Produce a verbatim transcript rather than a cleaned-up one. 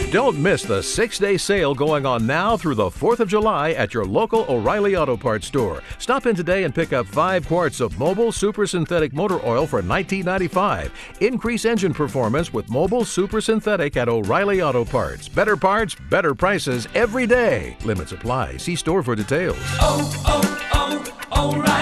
Don't miss the six-day sale going on now through the fourth of July at your local O'Reilly Auto Parts store. Stop in today and pick up five quarts of Mobil Super Synthetic Motor Oil for nineteen ninety-five dollars. Increase engine performance with Mobil Super Synthetic at O'Reilly Auto Parts. Better parts, better prices every day. Limits apply. See store for details. Oh, oh, oh, O'Reilly.